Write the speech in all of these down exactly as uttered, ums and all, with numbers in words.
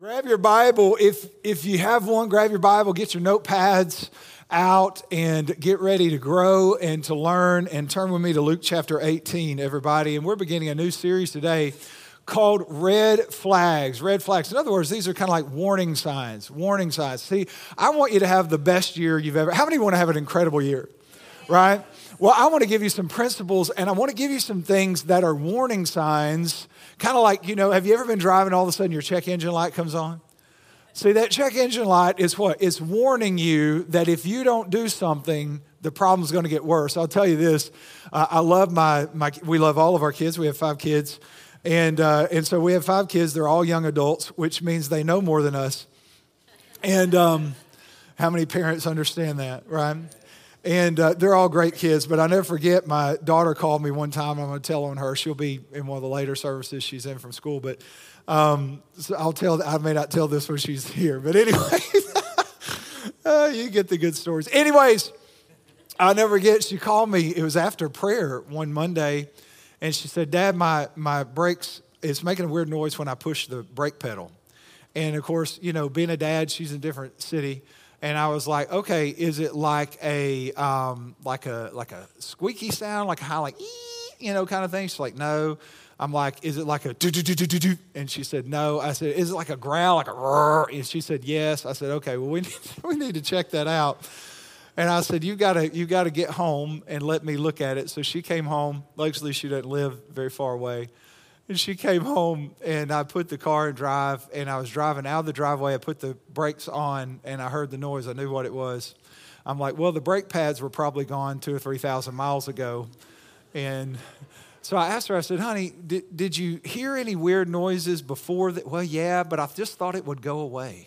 Grab your Bible. If if you have one, grab your Bible, get your notepads out, and get ready to grow and to learn. And turn with me to Luke chapter eighteen, everybody. And we're beginning a new series today called Red Flags. Red Flags. In other words, these are kind of like warning signs. Warning signs. See, I want you to have the best year you've ever. How many want to have an incredible year? Right? Well, I want to give you some principles, and I want to give you some things that are warning signs. Kind of like, you know, have you ever been driving, all of a sudden your check engine light comes on? See, that check engine light is what? It's warning you that if you don't do something, the problem's going to get worse. I'll tell you this. Uh, I love my, my, we love all of our kids. We have five kids. And, uh, and so we have five kids. They're all young adults, which means they know more than us. And um, how many parents understand that, right? And uh, they're all great kids, but I'll never forget, my daughter called me one time. I'm going to tell on her. She'll be in one of the later services she's in from school, but um, so I'll tell. I may not tell this when she's here, but anyway, uh, you get the good stories. Anyways, I'll never forget, she called me. It was after prayer one Monday, and she said, "Dad, my my brakes, it's making a weird noise when I push the brake pedal." And of course, you know, being a dad, she's in a different city. And I was like, okay, is it like a um, like a like a squeaky sound, like a high, like ee, you know, kind of thing? She's like, no. I'm like, is it like a do do do do do do? And she said, no. I said, is it like a growl, like a roar? And she said, yes. I said, okay, well, we need, we need to check that out. And I said, you gotta you gotta get home and let me look at it. So she came home. Luckily, she doesn't live very far away. And she came home, and I put the car in drive, and I was driving out of the driveway. I put the brakes on, and I heard the noise. I knew what it was. I'm like, well, the brake pads were probably gone two or three thousand miles ago. And so I asked her, I said, honey, did, did you hear any weird noises before that? Well, yeah, but I just thought it would go away.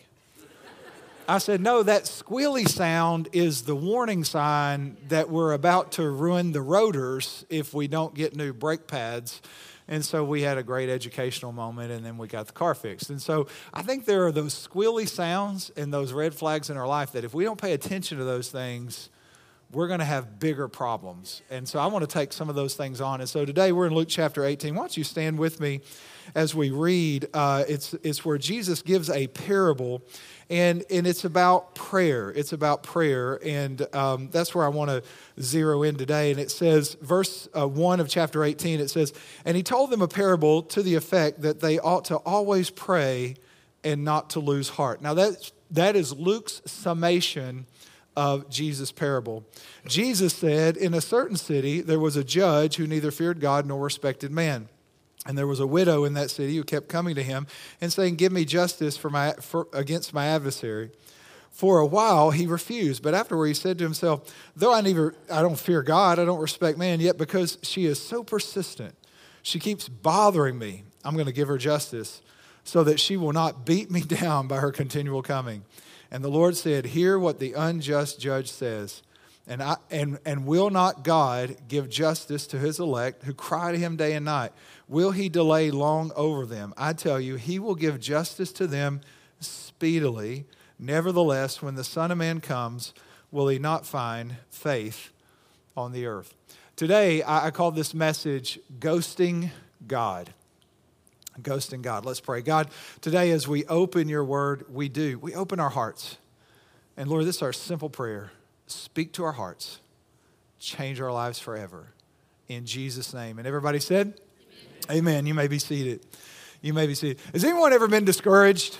I said, no, that squealy sound is the warning sign that we're about to ruin the rotors if we don't get new brake pads. And so we had a great educational moment, and then we got the car fixed. And so I think there are those squealy sounds and those red flags in our life that if we don't pay attention to those things, we're going to have bigger problems. And so I want to take some of those things on. And so today we're in Luke chapter eighteen. Why don't you stand with me as we read? Uh, it's, it's where Jesus gives a parable, and, and it's about prayer. It's about prayer, and um, that's where I want to zero in today. And it says, verse uh, one of chapter eighteen, it says, and he told them a parable to the effect that they ought to always pray and not to lose heart. Now that, that is Luke's summation of Jesus' parable. Jesus said, in a certain city, there was a judge who neither feared God nor respected man. And there was a widow in that city who kept coming to him and saying, give me justice for my for, against my adversary. For a while he refused, but afterward he said to himself, though I neither I don't fear God, I don't respect man, yet because she is so persistent, she keeps bothering me, I'm going to give her justice so that she will not beat me down by her continual coming. And the Lord said, hear what the unjust judge says. And, I, and, and will not God give justice to his elect who cry to him day and night? Will he delay long over them? I tell you, he will give justice to them speedily. Nevertheless, when the Son of Man comes, will he not find faith on the earth? Today, I, I call this message, Ghosting God. Ghosting God. Let's pray. God, today as we open your word, we do. We open our hearts. And Lord, this is our simple prayer. Speak to our hearts. Change our lives forever. In Jesus' name. And everybody said? Amen. Amen. You may be seated. You may be seated. Has anyone ever been discouraged?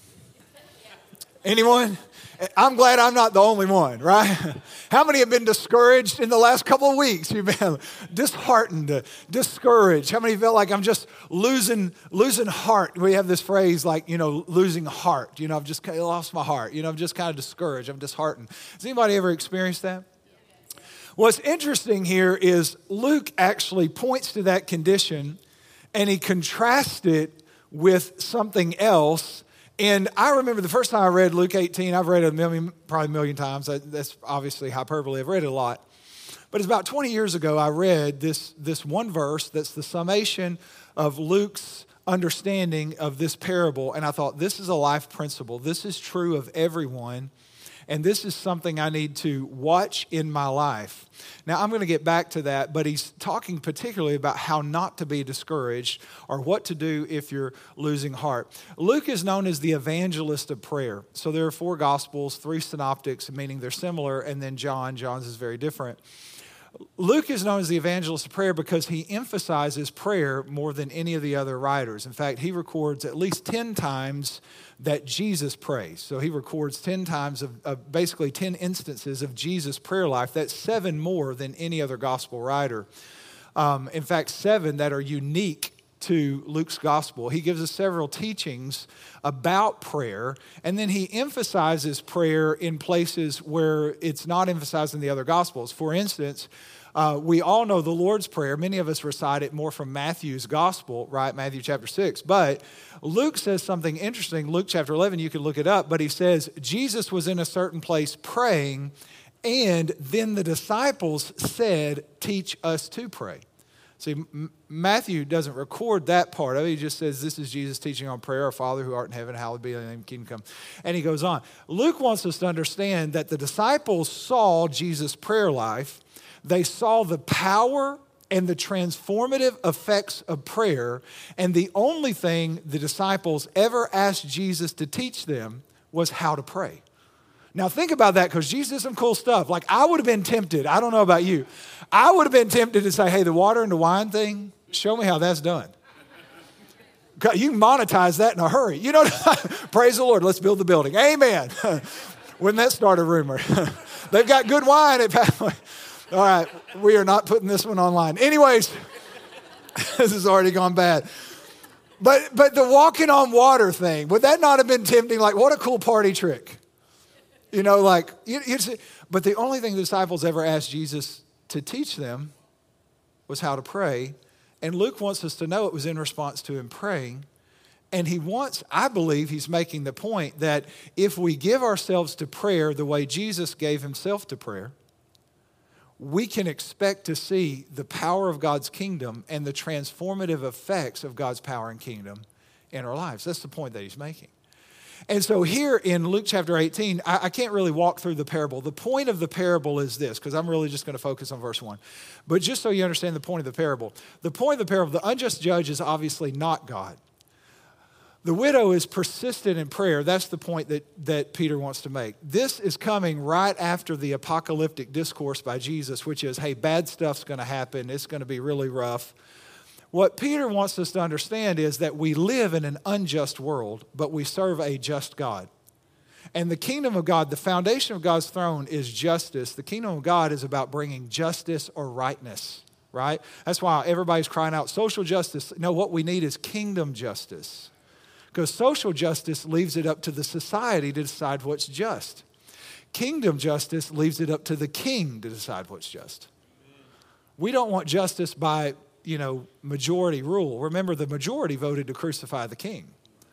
Anyone? I'm glad I'm not the only one, right? How many have been discouraged in the last couple of weeks? You've been disheartened, discouraged. How many felt like I'm just losing losing heart? We have this phrase like, you know, losing heart. You know, I've just lost my heart. You know, I'm just kind of discouraged. I'm disheartened. Has anybody ever experienced that? What's interesting here is Luke actually points to that condition, and he contrasts it with something else. And I remember the first time I read Luke eighteen, I've read it a million, probably a million times. That's obviously hyperbole. I've read it a lot. But it's about twenty years ago I read this, this one verse that's the summation of Luke's understanding of this parable. And I thought, this is a life principle. This is true of everyone. And this is something I need to watch in my life. Now, I'm going to get back to that, but he's talking particularly about how not to be discouraged or what to do if you're losing heart. Luke is known as the evangelist of prayer. So there are four gospels, three synoptics, meaning they're similar, and then John. John's is very different. Luke is known as the evangelist of prayer because he emphasizes prayer more than any of the other writers. In fact, he records at least ten times that Jesus prays. So he records ten times of, of basically ten instances of Jesus' prayer life. That's seven more than any other gospel writer. Um, in fact, seven that are unique to Luke's gospel. He gives us several teachings about prayer, and then he emphasizes prayer in places where it's not emphasized in the other gospels. For instance, uh, we all know the Lord's Prayer. Many of us recite it more from Matthew's gospel, right? Matthew chapter six. But Luke says something interesting. Luke chapter eleven, you can look it up, but he says Jesus was in a certain place praying, and then the disciples said, "Teach us to pray." See, Matthew doesn't record that part of it. He just says, this is Jesus teaching on prayer. Our Father who art in heaven, hallowed be thy name, kingdom come. And he goes on. Luke wants us to understand that the disciples saw Jesus' prayer life. They saw the power and the transformative effects of prayer. And the only thing the disciples ever asked Jesus to teach them was how to pray. Now think about that, because Jesus did some cool stuff. Like, I would have been tempted. I don't know about you. I would have been tempted to say, hey, the water and the wine thing, show me how that's done. You can monetize that in a hurry. You know, praise the Lord. Let's build the building. Amen. Wouldn't that start a rumor? They've got good wine at Pathway. All right, we are not putting this one online. Anyways, this has already gone bad. But but the walking on water thing, would that not have been tempting? Like, what a cool party trick. You know, like, you, you see, but the only thing the disciples ever asked Jesus to teach them was how to pray. And Luke wants us to know it was in response to him praying. And he wants, I believe he's making the point that if we give ourselves to prayer the way Jesus gave himself to prayer, we can expect to see the power of God's kingdom and the transformative effects of God's power and kingdom in our lives. That's the point that he's making. And so here in Luke chapter eighteen, I, I can't really walk through the parable. The point of the parable is this, because I'm really just going to focus on verse one. But just so you understand the point of the parable, the point of the parable, the unjust judge is obviously not God. The widow is persistent in prayer. That's the point that, that Peter wants to make. This is coming right after the apocalyptic discourse by Jesus, which is, hey, bad stuff's going to happen. It's going to be really rough. What Peter wants us to understand is that we live in an unjust world, but we serve a just God. And the kingdom of God, the foundation of God's throne is justice. The kingdom of God is about bringing justice or rightness, right? That's why everybody's crying out social justice. No, what we need is kingdom justice. Because social justice leaves it up to the society to decide what's just. Kingdom justice leaves it up to the king to decide what's just. We don't want justice by, you know, majority rule. Remember, the majority voted to crucify the king.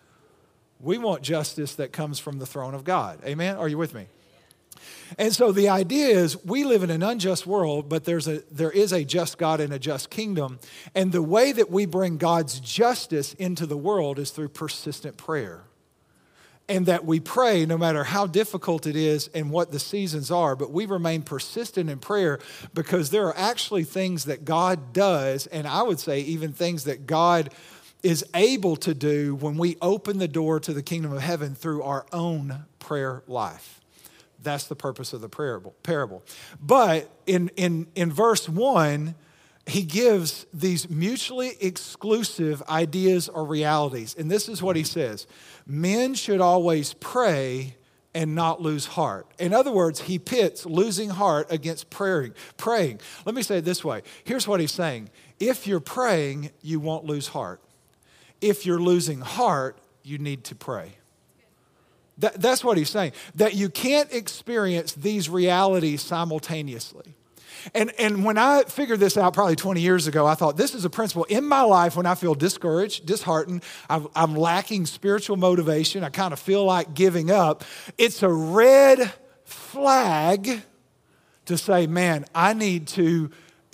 We want justice that comes from the throne of God. Amen? Are you with me? And so the idea is we live in an unjust world, but there's a there is a just God and a just kingdom. And the way that we bring God's justice into the world is through persistent prayer. And that we pray no matter how difficult it is and what the seasons are, but we remain persistent in prayer because there are actually things that God does, and I would say even things that God is able to do when we open the door to the kingdom of heaven through our own prayer life. That's the purpose of the parable. But in, in, in verse one, he gives these mutually exclusive ideas or realities. And this is what he says. Men should always pray and not lose heart. In other words, he pits losing heart against praying. Praying. Let me say it this way. Here's what he's saying. If you're praying, you won't lose heart. If you're losing heart, you need to pray. That, that's what he's saying. That you can't experience these realities simultaneously. And, and when I figured this out probably twenty years ago, I thought this is a principle in my life when I feel discouraged, disheartened, I'm, I'm lacking spiritual motivation, I kind of feel like giving up. It's a red flag to say, man, I need to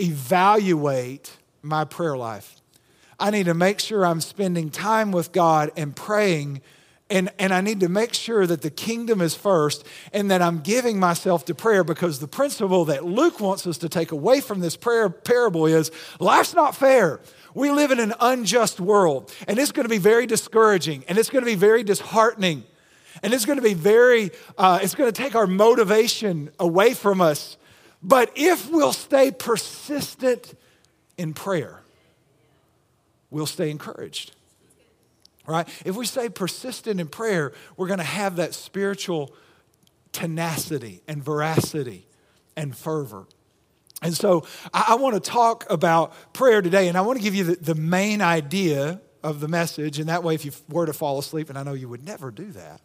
evaluate my prayer life. I need to make sure I'm spending time with God and praying And, and I need to make sure that the kingdom is first and that I'm giving myself to prayer, because the principle that Luke wants us to take away from this prayer parable is life's not fair. We live in an unjust world, and it's going to be very discouraging, and it's going to be very disheartening, and it's going to be very, uh, it's going to take our motivation away from us. But if we'll stay persistent in prayer, we'll stay encouraged. Right? If we stay persistent in prayer, we're going to have that spiritual tenacity and veracity and fervor. And so I, I want to talk about prayer today, and I want to give you the, the main idea of the message, and that way if you were to fall asleep, and I know you would never do that,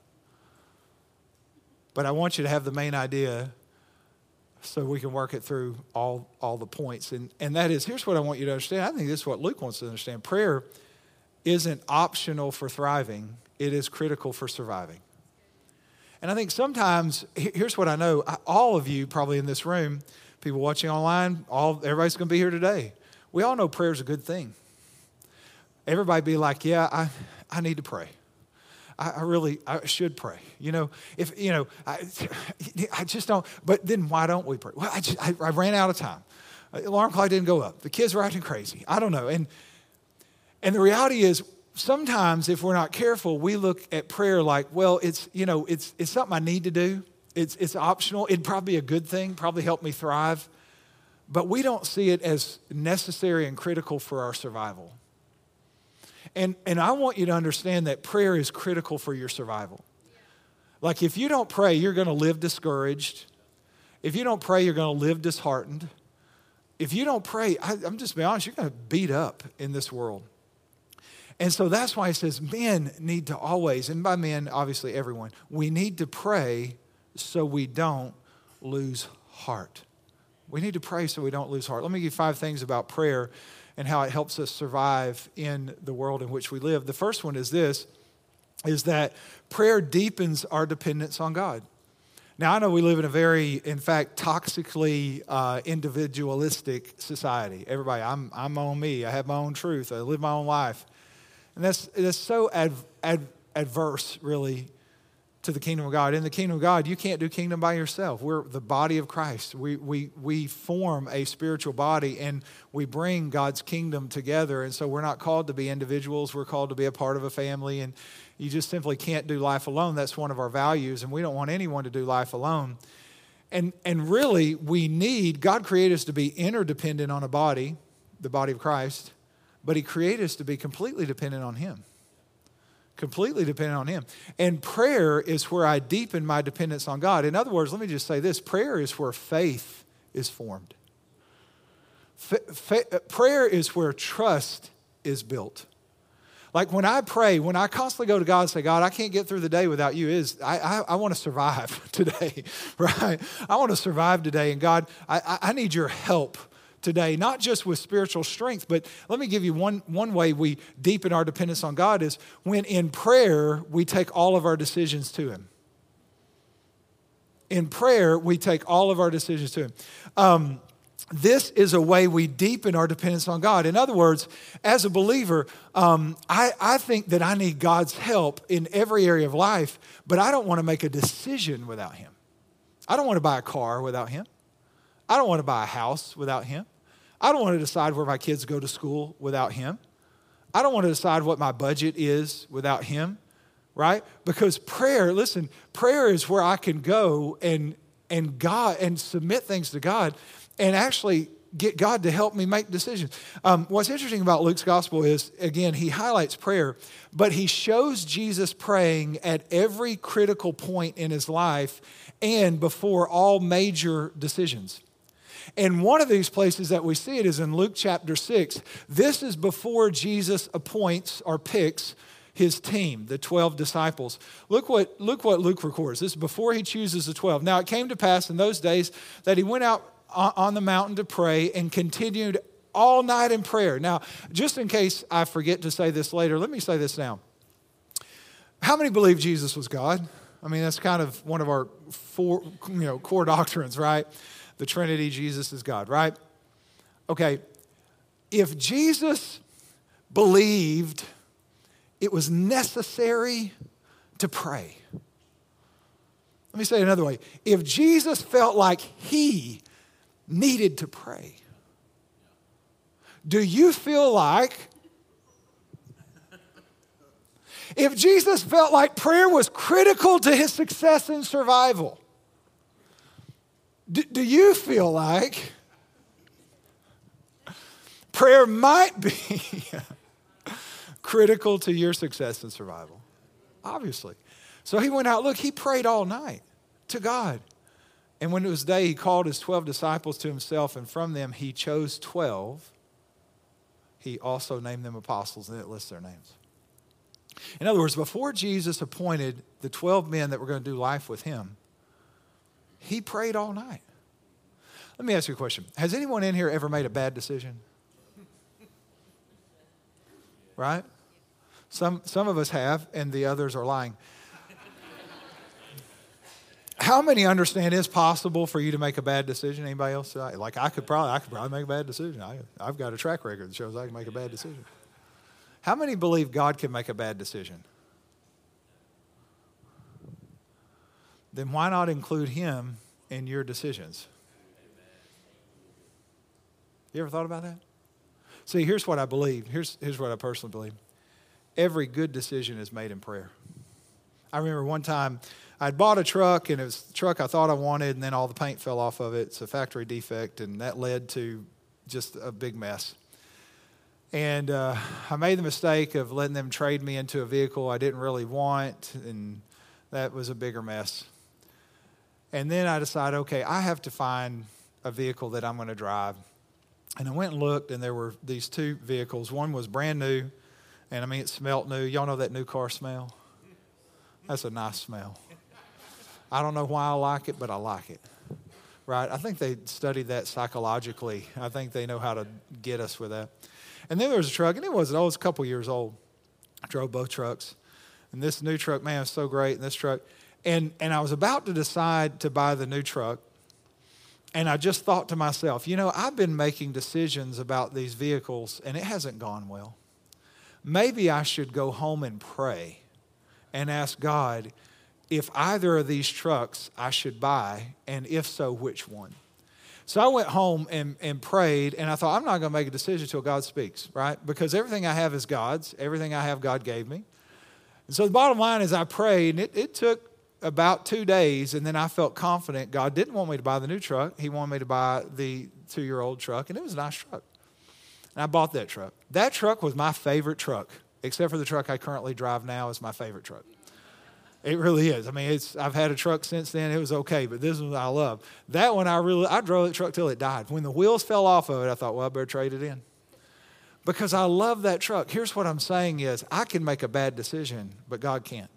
but I want you to have the main idea so we can work it through all, all the points. And, and that is, here's what I want you to understand. I think this is what Luke wants to understand. Prayer isn't optional for thriving. It is critical for surviving. And I think sometimes, here's what I know. All of you probably in this room, people watching online, all everybody's going to be here today. We all know prayer is a good thing. Everybody be like, yeah, I, I need to pray. I, I really, I should pray. You know, if, you know, I, I just don't, but then why don't we pray? Well, I, just, I, I ran out of time. The alarm clock didn't go up. The kids were acting crazy. I don't know. And And the reality is, sometimes if we're not careful, we look at prayer like, well, it's, you know, it's it's something I need to do. It's it's optional. It'd probably be a good thing, probably help me thrive. But we don't see it as necessary and critical for our survival. And and I want you to understand that prayer is critical for your survival. Like if you don't pray, you're going to live discouraged. If you don't pray, you're going to live disheartened. If you don't pray, I, I'm just being honest, you're going to beat up in this world. And so that's why he says men need to always, and by men, obviously everyone, we need to pray so we don't lose heart. We need to pray so we don't lose heart. Let me give you five things about prayer and how it helps us survive in the world in which we live. The first one is this, is that prayer deepens our dependence on God. Now, I know we live in a very, in fact, toxically uh, individualistic society. Everybody, I'm, I'm on me. I have my own truth. I live my own life. And that's, that's so ad, ad, adverse, really, to the kingdom of God. In the kingdom of God, you can't do kingdom by yourself. We're the body of Christ. We, we, we form a spiritual body, and we bring God's kingdom together. And so we're not called to be individuals. We're called to be a part of a family. And you just simply can't do life alone. That's one of our values, and we don't want anyone to do life alone. And, and really, we need, God created us to be interdependent on a body, the body of Christ, but he created us to be completely dependent on him. Completely dependent on him. And prayer is where I deepen my dependence on God. In other words, let me just say this. Prayer is where faith is formed. Fa- fa- prayer is where trust is built. Like when I pray, when I constantly go to God and say, God, I can't get through the day without you, is I, I, I want to survive today, right? I want to survive today. And God, I, I need your help today, not just with spiritual strength, but let me give you one, one way we deepen our dependence on God is when in prayer, we take all of our decisions to him. In prayer, we take all of our decisions to him. Um, this is a way we deepen our dependence on God. In other words, as a believer, um, I, I think that I need God's help in every area of life, but I don't want to make a decision without him. I don't want to buy a car without him. I don't want to buy a house without him. I don't want to decide where my kids go to school without him. I don't want to decide what my budget is without him, right? Because prayer, listen, prayer is where I can go and and God and submit things to God and actually get God to help me make decisions. Um, what's interesting about Luke's gospel is, again, he highlights prayer, but he shows Jesus praying at every critical point in his life and before all major decisions. And one of these places that we see it is in Luke chapter six. This is before Jesus appoints or picks his team, the twelve disciples. Look what, look what Luke records. This is before he chooses the twelve. Now it came to pass in those days that he went out on the mountain to pray and continued all night in prayer. Now, just in case I forget to say this later, let me say this now. How many believe Jesus was God? I mean, that's kind of one of our four, you know, core doctrines, right? The Trinity, Jesus is God, right? Okay, if Jesus believed it was necessary to pray. Let me say it another way. If Jesus felt like he needed to pray, do you feel like, if Jesus felt like prayer was critical to his success and survival, do, do you feel like prayer might be critical to your success and survival? Obviously. So he went out, look, he prayed all night to God. And when it was day, he called his twelve disciples to himself, and from them he chose twelve. He also named them apostles, and it lists their names. In other words, before Jesus appointed the twelve men that were going to do life with him, he prayed all night. Let me ask you a question. Has anyone in here ever made a bad decision? Right? Some, some of us have, and the others are lying. How many understand it's possible for you to make a bad decision? Anybody else? Like I could probably, I could probably make a bad decision. I, I've got a track record that shows I can make a bad decision. How many believe God can make a bad decision? Then why not include him in your decisions? You ever thought about that? See, here's what I believe. Here's, here's what I personally believe. Every good decision is made in prayer. I remember one time I'd bought a truck, and it was the truck I thought I wanted, and then all the paint fell off of it. It's a factory defect, and that led to just a big mess. And uh, I made the mistake of letting them trade me into a vehicle I didn't really want, and that was a bigger mess. And then I decided, okay, I have to find a vehicle that I'm going to drive. And I went and looked, and there were these two vehicles. One was brand new, and I mean, it smelled new. Y'all know that new car smell? That's a nice smell. I don't know why I like it, but I like it. Right? I think they studied that psychologically. I think they know how to get us with that. And then there was a truck, and it wasn't old. It was a couple years old. I drove both trucks. And this new truck, man, was so great. And this truck. And, and I was about to decide to buy the new truck. And I just thought to myself, you know, I've been making decisions about these vehicles, and it hasn't gone well. Maybe I should go home and pray and ask God if either of these trucks I should buy, and if so, which one. So I went home and, and prayed, and I thought, I'm not going to make a decision until God speaks, right? Because everything I have is God's. Everything I have, God gave me. And so the bottom line is I prayed, and it, it took about two days, and then I felt confident God didn't want me to buy the new truck. He wanted me to buy the two-year-old truck, and it was a nice truck. And I bought that truck. That truck was my favorite truck, except for the truck I currently drive now is my favorite truck. It really is. I mean, it's. I've had a truck since then. It was okay, but this one I love. That one I really, I drove that truck till it died. When the wheels fell off of it, I thought, well, I better trade it in. Because I love that truck. Here's what I'm saying is, I can make a bad decision, but God can't.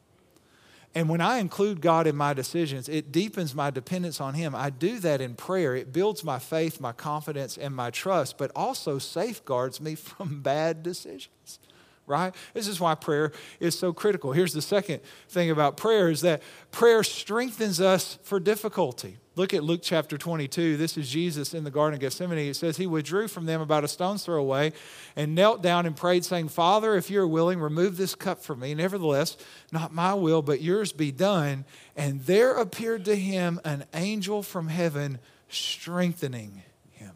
And when I include God in my decisions, it deepens my dependence on him. I do that in prayer. It builds my faith, my confidence, and my trust, but also safeguards me from bad decisions. Right? This is why prayer is so critical. Here's the second thing about prayer is that prayer strengthens us for difficulty. Look at Luke chapter twenty-two. This is Jesus in the Garden of Gethsemane. It says, he withdrew from them about a stone's throw away and knelt down and prayed, saying, Father, if you're willing, remove this cup from me. Nevertheless, not my will, but yours be done. And there appeared to him an angel from heaven strengthening him.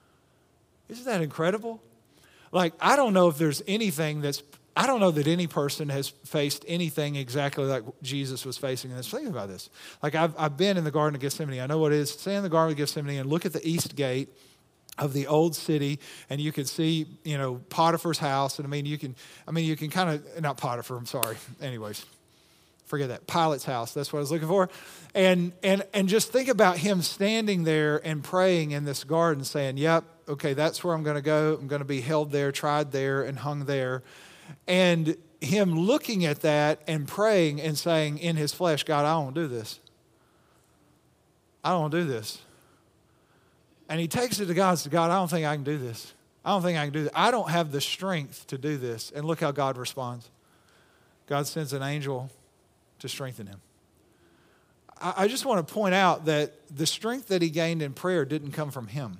Isn't that incredible? Like, I don't know if there's anything that's, I don't know that any person has faced anything exactly like Jesus was facing in this. Think about this. Like, I've, I've been in the Garden of Gethsemane. I know what it is. Stay in the Garden of Gethsemane and look at the east gate of the old city, and you can see, you know, Potiphar's house. And I mean, you can, I mean, you can kind of, not Potiphar, I'm sorry. Anyways, forget that. Pilate's house, that's what I was looking for. And, and, and just think about him standing there and praying in this garden saying, yep, okay, that's where I'm going to go. I'm going to be held there, tried there, and hung there. And him looking at that and praying and saying in his flesh, God, I don't want to do this. I don't want to do this. And he takes it to God and says, God, I don't think I can do this. I don't think I can do this. I don't have the strength to do this. And look how God responds. God sends an angel to strengthen him. I, I just want to point out that the strength that he gained in prayer didn't come from him.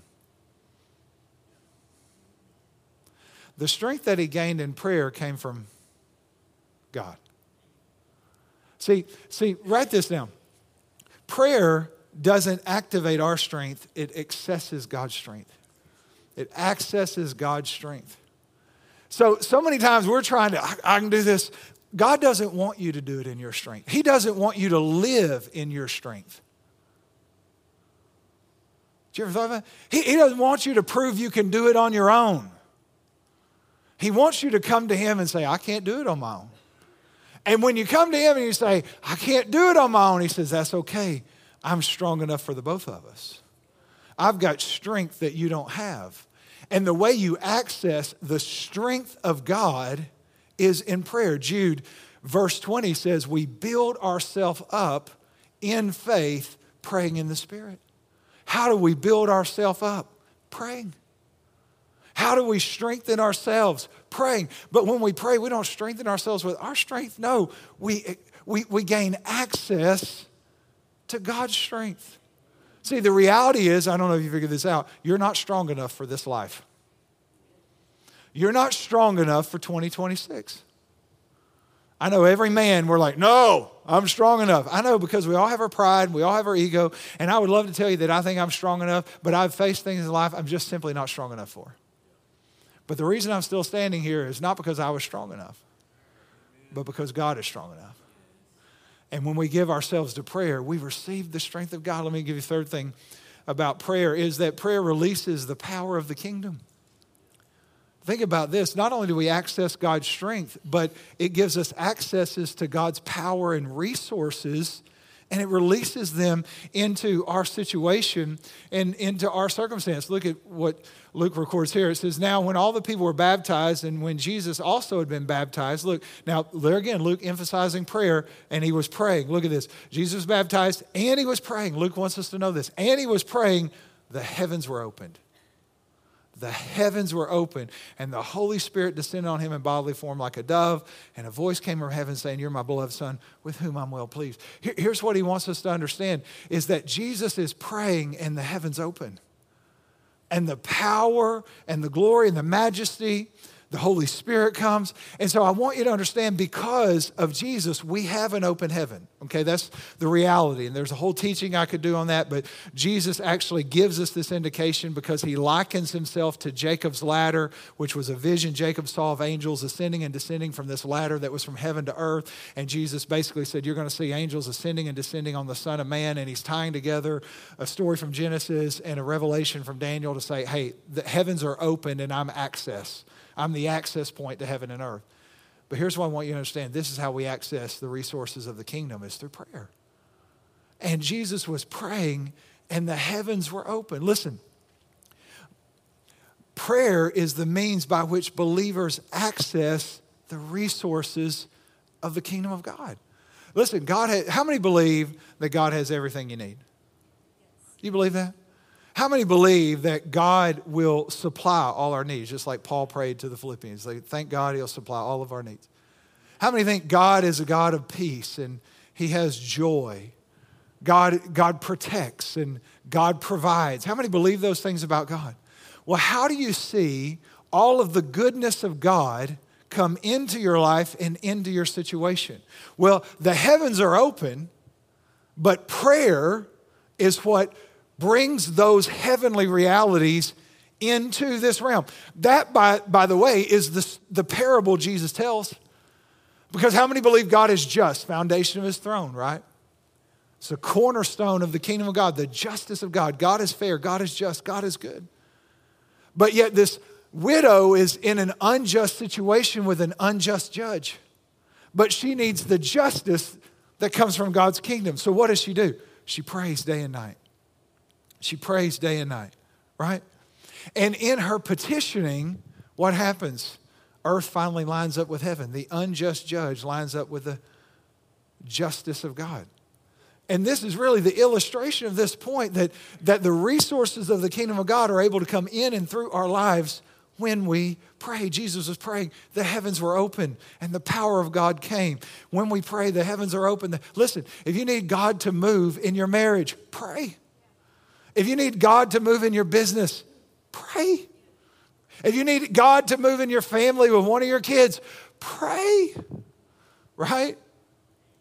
The strength that he gained in prayer came from God. See, see, write this down. Prayer doesn't activate our strength. It accesses God's strength. It accesses God's strength. So, so many times we're trying to, I, I can do this. God doesn't want you to do it in your strength. He doesn't want you to live in your strength. Did you ever thought about that? He, he doesn't want you to prove you can do it on your own. He wants you to come to him and say, I can't do it on my own. And when you come to him and you say, I can't do it on my own, he says, that's okay. I'm strong enough for the both of us. I've got strength that you don't have. And the way you access the strength of God is in prayer. Jude, verse twenty says, we build ourselves up in faith, praying in the Spirit. How do we build ourselves up? Praying. How do we strengthen ourselves? Praying. But when we pray, we don't strengthen ourselves with our strength. No, we, we, we gain access to God's strength. See, the reality is, I don't know if you figured this out, you're not strong enough for this life. You're not strong enough for twenty twenty-six. I know every man, we're like, no, I'm strong enough. I know, because we all have our pride, we all have our ego, and I would love to tell you that I think I'm strong enough, but I've faced things in life I'm just simply not strong enough for. But the reason I'm still standing here is not because I was strong enough, but because God is strong enough. And when we give ourselves to prayer, we receive the strength of God. Let me give you a third thing about prayer, is that prayer releases the power of the kingdom. Think about this. Not only do we access God's strength, but it gives us accesses to God's power and resources, and it releases them into our situation and into our circumstance. Look at what Luke records here. It says, now when all the people were baptized and when Jesus also had been baptized, look, now there again, Luke emphasizing prayer, and he was praying. Look at this. Jesus was baptized and he was praying. Luke wants us to know this. And he was praying, the heavens were opened. The heavens were open, and the Holy Spirit descended on him in bodily form like a dove, and a voice came from heaven saying, you're my beloved Son, with whom I'm well pleased. Here, here's what he wants us to understand, is that Jesus is praying and the heavens open. And the power and the glory and the majesty, the Holy Spirit comes. And so I want you to understand, because of Jesus, we have an open heaven. Okay, that's the reality. And there's a whole teaching I could do on that, but Jesus actually gives us this indication because he likens himself to Jacob's ladder, which was a vision Jacob saw of angels ascending and descending from this ladder that was from heaven to earth. And Jesus basically said, you're going to see angels ascending and descending on the Son of Man. And he's tying together a story from Genesis and a revelation from Daniel to say, hey, the heavens are open and I'm access. I'm the access point to heaven and earth. But here's what I want you to understand. This is how we access the resources of the kingdom, is through prayer. And Jesus was praying and the heavens were open. Listen, prayer is the means by which believers access the resources of the kingdom of God. Listen, God has, how many believe that God has everything you need? Do you believe that? How many believe that God will supply all our needs, just like Paul prayed to the Philippians? They thank God he'll supply all of our needs. How many think God is a God of peace and he has joy? God, God protects and God provides. How many believe those things about God? Well, how do you see all of the goodness of God come into your life and into your situation? Well, the heavens are open, but prayer is what brings those heavenly realities into this realm. That, by, by the way, is the, the parable Jesus tells. Because how many believe God is just? Foundation of his throne, right? It's the cornerstone of the kingdom of God, the justice of God. God is fair, God is just, God is good. But yet this widow is in an unjust situation with an unjust judge. But she needs the justice that comes from God's kingdom. So what does she do? She prays day and night. She prays day and night, right? And in her petitioning, what happens? Earth finally lines up with heaven. The unjust judge lines up with the justice of God. And this is really the illustration of this point, that, that the resources of the kingdom of God are able to come in and through our lives when we pray. Jesus was praying, the heavens were open and the power of God came. When we pray, the heavens are open. Listen, if you need God to move in your marriage, pray. If you need God to move in your business, pray. If you need God to move in your family with one of your kids, pray. Right?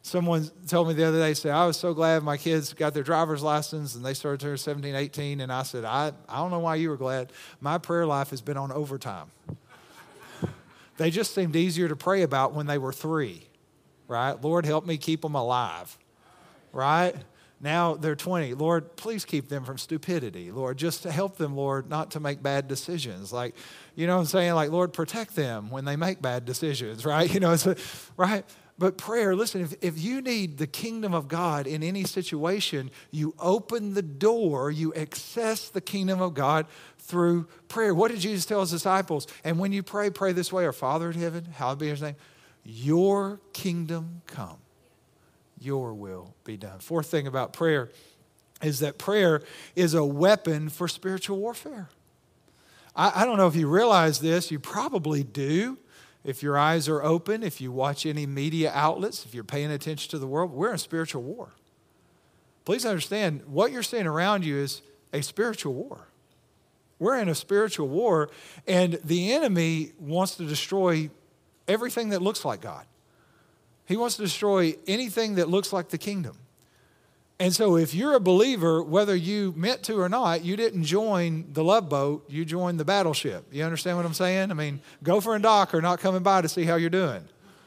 Someone told me the other day, said, I was so glad my kids got their driver's license and they started turning seventeen, eighteen. And I said, I, I don't know why you were glad. My prayer life has been on overtime. They just seemed easier to pray about when they were three, right? Lord, help me keep them alive, right? Now they're twenty. Lord, please keep them from stupidity. Lord, just to help them, Lord, not to make bad decisions. Like, you know what I'm saying? Like, Lord, protect them when they make bad decisions, right? You know, it's a, right? But prayer, listen, if, if you need the kingdom of God in any situation, you open the door, you access the kingdom of God through prayer. What did Jesus tell his disciples? And when you pray, pray this way, our Father in heaven, hallowed be his name, your kingdom come, your will be done. Fourth thing about prayer is that prayer is a weapon for spiritual warfare. I, I don't know if you realize this, you probably do. If your eyes are open, if you watch any media outlets, if you're paying attention to the world, we're in spiritual war. Please understand, what you're seeing around you is a spiritual war. We're in a spiritual war, and the enemy wants to destroy everything that looks like God. He wants to destroy anything that looks like the kingdom. And so if you're a believer, whether you meant to or not, you didn't join the Love Boat, you joined the battleship. You understand what I'm saying? I mean, Gopher and Doc are not coming by to see how you're doing.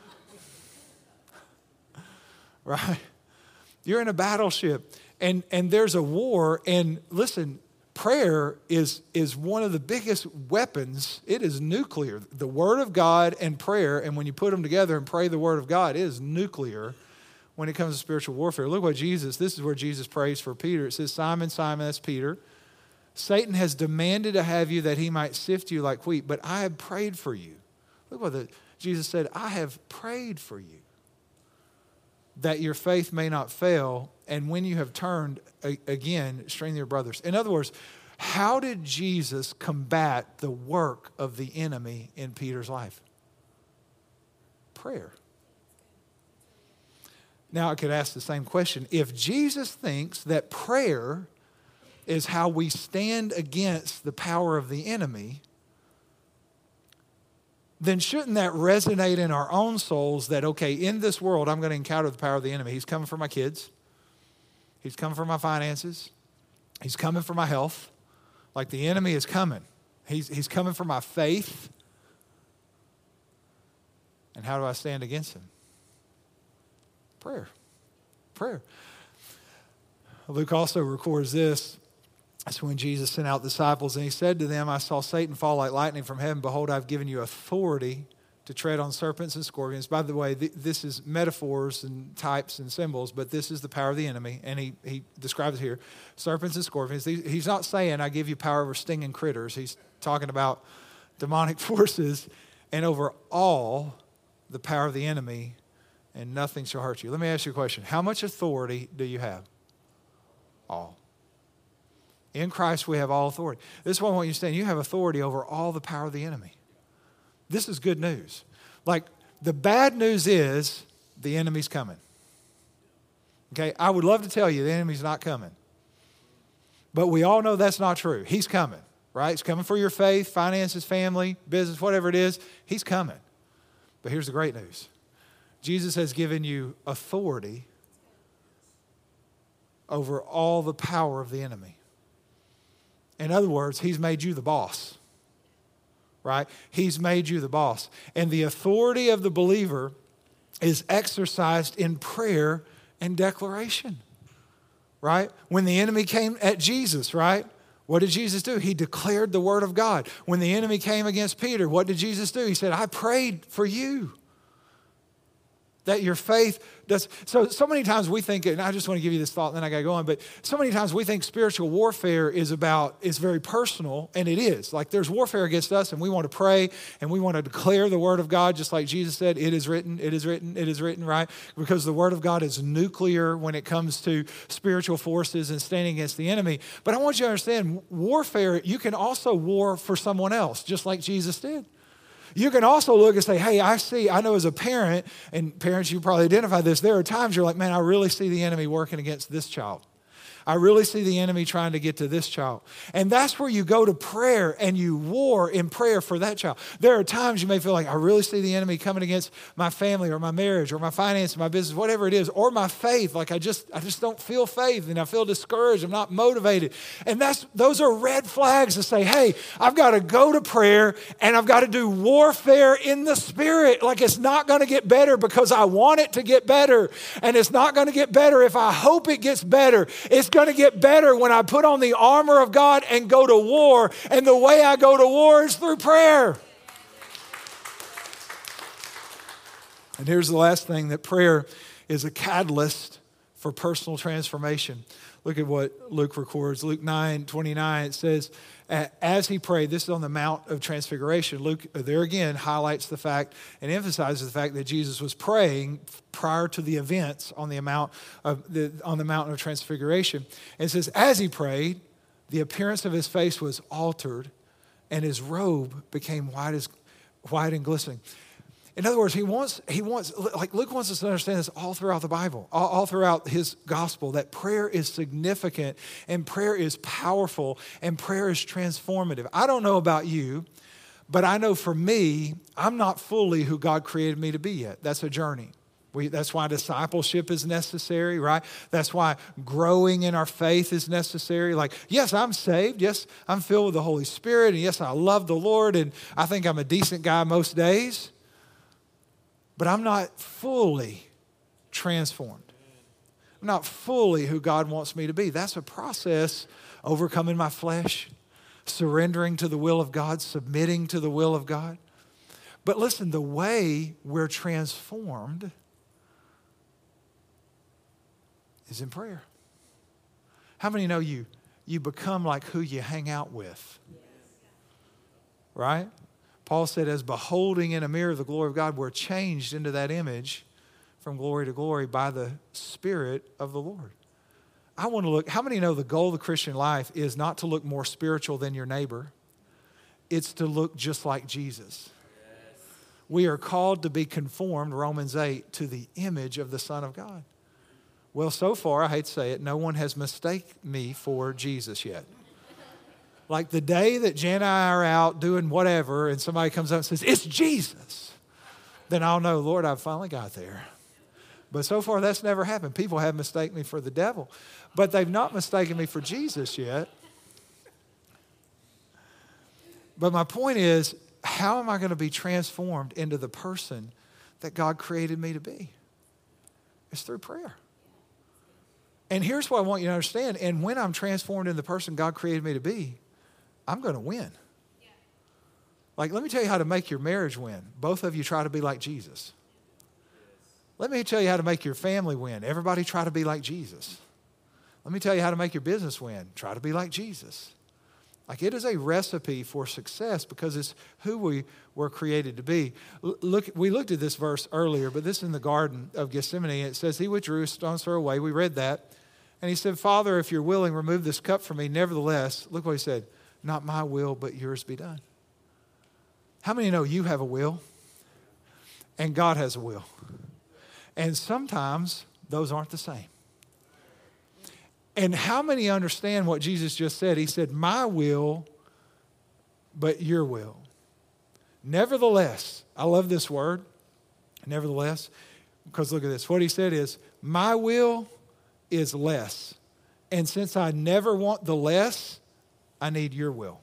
Right? You're in a battleship, and, and there's a war, and listen, prayer is, is one of the biggest weapons. It is nuclear. The Word of God and prayer, and when you put them together and pray the Word of God, it is nuclear when it comes to spiritual warfare. Look what Jesus, this is where Jesus prays for Peter. It says, Simon, Simon, that's Peter. Satan has demanded to have you that he might sift you like wheat, but I have prayed for you. Look what the, Jesus said, I have prayed for you that your faith may not fail, and when you have turned a, again, strengthen your brothers. In other words, how did Jesus combat the work of the enemy in Peter's life? Prayer. Now, I could ask the same question. If Jesus thinks that prayer is how we stand against the power of the enemy, then shouldn't that resonate in our own souls that, okay, in this world, I'm going to encounter the power of the enemy. He's coming for my kids. He's coming for my finances. He's coming for my health. Like the enemy is coming. He's, he's coming for my faith. And how do I stand against him? Prayer. Prayer. Luke also records this. That's when Jesus sent out disciples, and he said to them, I saw Satan fall like lightning from heaven. Behold, I've given you authority to tread on serpents and scorpions. By the way, th- this is metaphors and types and symbols, but this is the power of the enemy, and he, he describes it here. Serpents and scorpions. He's not saying, I give you power over stinging critters. He's talking about demonic forces, and over all the power of the enemy, and nothing shall hurt you. Let me ask you a question. How much authority do you have? All. In Christ, we have all authority. This is what I want you to understand. You have authority over all the power of the enemy. This is good news. Like, the bad news is the enemy's coming. Okay, I would love to tell you the enemy's not coming. But we all know that's not true. He's coming, right? He's coming for your faith, finances, family, business, whatever it is. He's coming. But here's the great news. Jesus has given you authority over all the power of the enemy. In other words, he's made you the boss, right? He's made you the boss. And the authority of the believer is exercised in prayer and declaration, right? When the enemy came at Jesus, right? What did Jesus do? He declared the word of God. When the enemy came against Peter, what did Jesus do? He said, I prayed for you that your faith does. So, so many times we think, and I just want to give you this thought, and then I got to go on, but so many times we think spiritual warfare is about, is very personal, and it is. Like there's warfare against us, and we want to pray, and we want to declare the word of God, just like Jesus said, it is written, it is written, it is written, right? Because the word of God is nuclear when it comes to spiritual forces and standing against the enemy. But I want you to understand, warfare, you can also war for someone else, just like Jesus did. You can also look and say, hey, I see, I know as a parent, and parents, you probably identify this, there are times you're like, man, I really see the enemy working against this child. I really see the enemy trying to get to this child. And that's where you go to prayer and you war in prayer for that child. There are times you may feel like, I really see the enemy coming against my family or my marriage or my finance, my business, whatever it is, or my faith. Like I just, I just don't feel faith and I feel discouraged. I'm not motivated. And that's, those are red flags to say, hey, I've got to go to prayer and I've got to do warfare in the spirit. Like it's not going to get better because I want it to get better. And it's not going to get better if I hope it gets better. It's going to get better when I put on the armor of God and go to war. And the way I go to war is through prayer. And here's the last thing, that prayer is a catalyst for personal transformation. Look at what Luke records. Luke nine twenty-nine, it says, as he prayed, this is on the Mount of Transfiguration. Luke, there again, highlights the fact and emphasizes the fact that Jesus was praying prior to the events on the, amount of the, on the Mountain of Transfiguration. And it says, as he prayed, the appearance of his face was altered, and his robe became white as white and glistening. In other words, he wants, he wants, like Luke wants us to understand this all throughout the Bible, all, all throughout his gospel, that prayer is significant and prayer is powerful and prayer is transformative. I don't know about you, but I know for me, I'm not fully who God created me to be yet. That's a journey. We, that's why discipleship is necessary, right? That's why growing in our faith is necessary. Like, yes, I'm saved. Yes, I'm filled with the Holy Spirit. And yes, I love the Lord. And I think I'm a decent guy most days. But I'm not fully transformed. I'm not fully who God wants me to be. That's a process, overcoming my flesh, surrendering to the will of God, submitting to the will of God. But listen, the way we're transformed is in prayer. How many know you, you become like who you hang out with? Right? Paul said, as beholding in a mirror the glory of God, we're changed into that image from glory to glory by the Spirit of the Lord. I want to look, how many know the goal of the Christian life is not to look more spiritual than your neighbor? It's to look just like Jesus. Yes. We are called to be conformed, Romans eight, to the image of the Son of God. Well, so far, I hate to say it, no one has mistaken me for Jesus yet. Like the day that Jen and I are out doing whatever and somebody comes up and says, it's Jesus, then I'll know, Lord, I've finally got there. But so far, that's never happened. People have mistaken me for the devil, but they've not mistaken me for Jesus yet. But my point is, how am I going to be transformed into the person that God created me to be? It's through prayer. And here's what I want you to understand. And when I'm transformed into the person God created me to be, I'm going to win. Yeah. Like, let me tell you how to make your marriage win. Both of you try to be like Jesus. Let me tell you how to make your family win. Everybody try to be like Jesus. Let me tell you how to make your business win. Try to be like Jesus. Like, it is a recipe for success because it's who we were created to be. Look, we looked at this verse earlier, but this is in the Garden of Gethsemane. It says, he withdrew a stone's throw away. We read that. And he said, Father, if you're willing, remove this cup from me. Nevertheless, look what he said, not my will, but yours be done. How many know you have a will and God has a will? And sometimes those aren't the same. And how many understand what Jesus just said? He said, my will, but your will. Nevertheless, I love this word, nevertheless, because look at this. What he said is, my will is less. And since I never want the less, I need your will.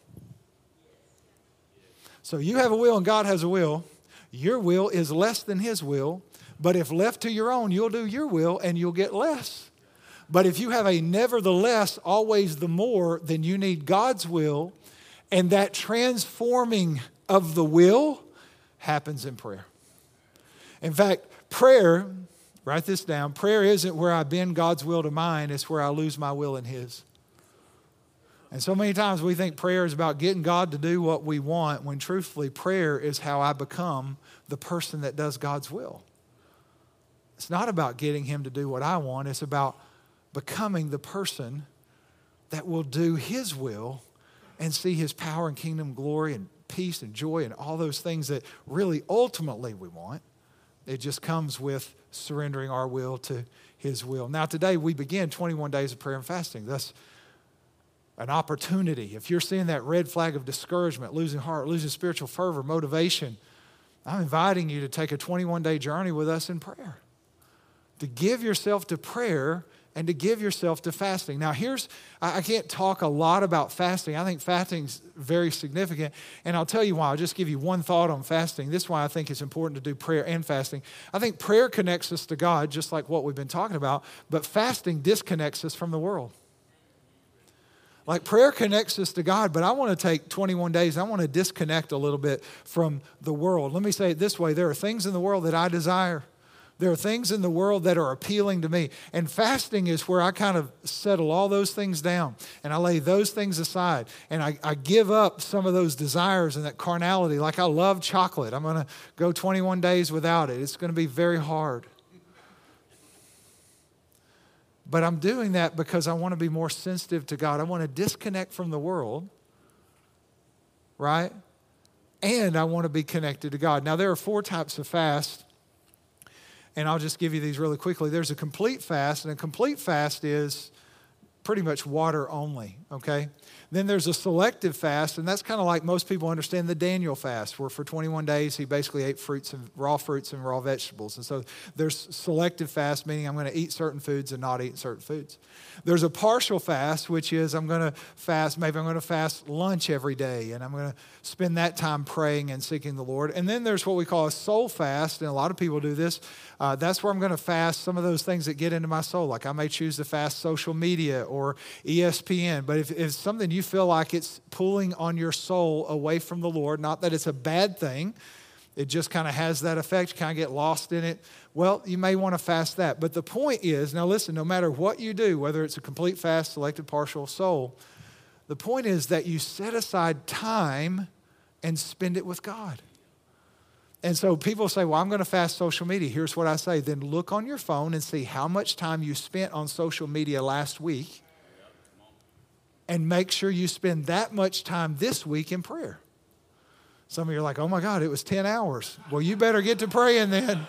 So you have a will and God has a will. Your will is less than his will. But if left to your own, you'll do your will and you'll get less. But if you have a nevertheless, always the more, then you need God's will. And that transforming of the will happens in prayer. In fact, prayer, write this down, prayer isn't where I bend God's will to mine, it's where I lose my will in his. And so many times we think prayer is about getting God to do what we want, when truthfully prayer is how I become the person that does God's will. It's not about getting him to do what I want. It's about becoming the person that will do his will and see his power and kingdom glory and peace and joy and all those things that really ultimately we want. It just comes with surrendering our will to His will. Now today we begin twenty-one days of prayer and fasting. That's an opportunity. If you're seeing that red flag of discouragement, losing heart, losing spiritual fervor, motivation, I'm inviting you to take a twenty-one day journey with us in prayer. To give yourself to prayer and to give yourself to fasting. Now here's, I can't talk a lot about fasting. I think fasting's very significant, and I'll tell you why. I'll just give you one thought on fasting. This is why I think it's important to do prayer and fasting. I think prayer connects us to God, just like what we've been talking about, but fasting disconnects us from the world. Like prayer connects us to God, but I want to take twenty-one days, I want to disconnect a little bit from the world. Let me say it this way. There are things in the world that I desire. There are things in the world that are appealing to me. And fasting is where I kind of settle all those things down. And I lay those things aside. And I, I give up some of those desires and that carnality. Like I love chocolate. I'm going to go twenty-one days without it. It's going to be very hard. But I'm doing that because I want to be more sensitive to God. I want to disconnect from the world. Right? And I want to be connected to God. Now there are four types of fast. And I'll just give you these really quickly. There's a complete fast, and a complete fast is pretty much water only, okay? Then there's a selective fast, and that's kind of like most people understand the Daniel fast, where for twenty-one days he basically ate fruits and raw fruits and raw vegetables. And so there's selective fast, meaning I'm going to eat certain foods and not eat certain foods. There's a partial fast, which is I'm going to fast, maybe I'm going to fast lunch every day, and I'm going to spend that time praying and seeking the Lord. And then there's what we call a soul fast, and a lot of people do this. Uh, that's where I'm going to fast some of those things that get into my soul. Like I may choose to fast social media or E S P N, but if, if it's something you feel like it's pulling on your soul away from the Lord, not that it's a bad thing, it just kind of has that effect, you kind of get lost in it, well, you may want to fast that. But the point is, now listen, no matter what you do, whether it's a complete fast, selected, partial, soul, the point is that you set aside time and spend it with God. And so people say, well, I'm going to fast social media. Here's what I say. Then look on your phone and see how much time you spent on social media last week, and make sure you spend that much time this week in prayer. Some of you are like, oh my God, it was ten hours. Well, you better get to praying then.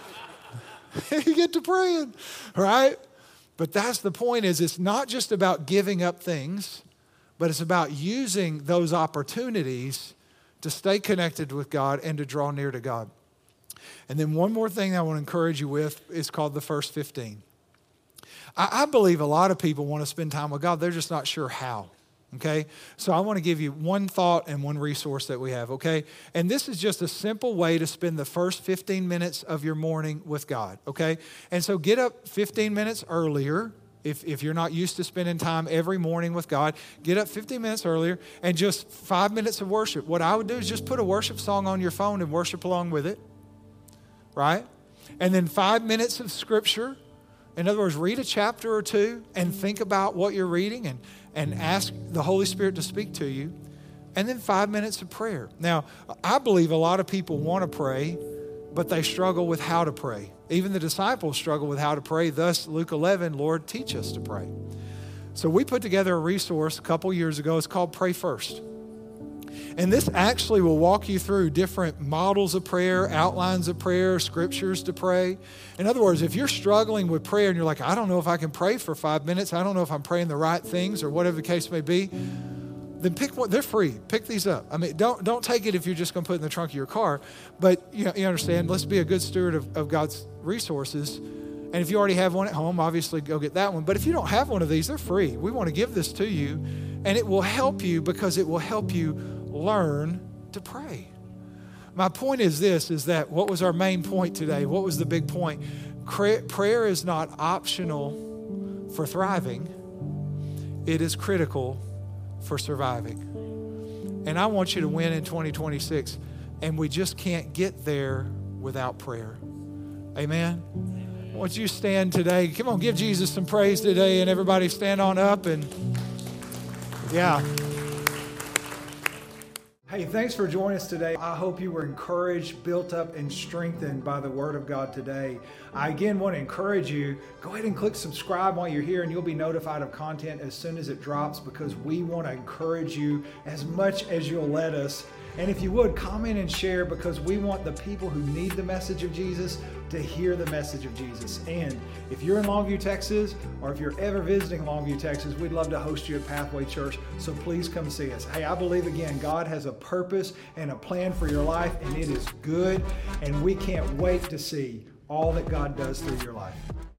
You get to praying, right? But that's the point is it's not just about giving up things, but it's about using those opportunities to stay connected with God and to draw near to God. And then one more thing I want to encourage you with is called the first fifteen. I, I believe a lot of people want to spend time with God. They're just not sure how. Okay, so I want to give you one thought and one resource that we have, okay? And this is just a simple way to spend the first fifteen minutes of your morning with God, okay? And so get up fifteen minutes earlier. If, if you're not used to spending time every morning with God, get up fifteen minutes earlier and just five minutes of worship. What I would do is just put a worship song on your phone and worship along with it, right? And then five minutes of scripture. In other words, read a chapter or two and think about what you're reading and, and ask the Holy Spirit to speak to you. And then five minutes of prayer. Now, I believe a lot of people want to pray, but they struggle with how to pray. Even the disciples struggle with how to pray. Thus, Luke eleven, Lord, teach us to pray. So we put together a resource a couple years ago. It's called Pray First. And this actually will walk you through different models of prayer, outlines of prayer, scriptures to pray. In other words, if you're struggling with prayer and you're like, I don't know if I can pray for five minutes, I don't know if I'm praying the right things or whatever the case may be, then pick one. They're free. Pick these up. I mean, don't don't take it if you're just going to put it in the trunk of your car. But you know, you understand, let's be a good steward of, of God's resources. And if you already have one at home, obviously go get that one. But if you don't have one of these, they're free. We want to give this to you. And it will help you because it will help you learn to pray. My point is this, is that what was our main point today? What was the big point? Prayer is not optional for thriving. It is critical for surviving. And I want you to win in twenty twenty-six. And we just can't get there without prayer. Amen? I want you to stand today. Come on, give Jesus some praise today. And everybody stand on up and yeah. Hey, thanks for joining us today. I hope you were encouraged, built up, and strengthened by the Word of God today. I again want to encourage you, go ahead and click subscribe while you're here and you'll be notified of content as soon as it drops because we want to encourage you as much as you'll let us And if you would, comment and share, because we want the people who need the message of Jesus to hear the message of Jesus. And if you're in Longview, Texas, or if you're ever visiting Longview, Texas, we'd love to host you at Pathway Church. So please come see us. Hey, I believe, again, God has a purpose and a plan for your life, and it is good. And we can't wait to see all that God does through your life.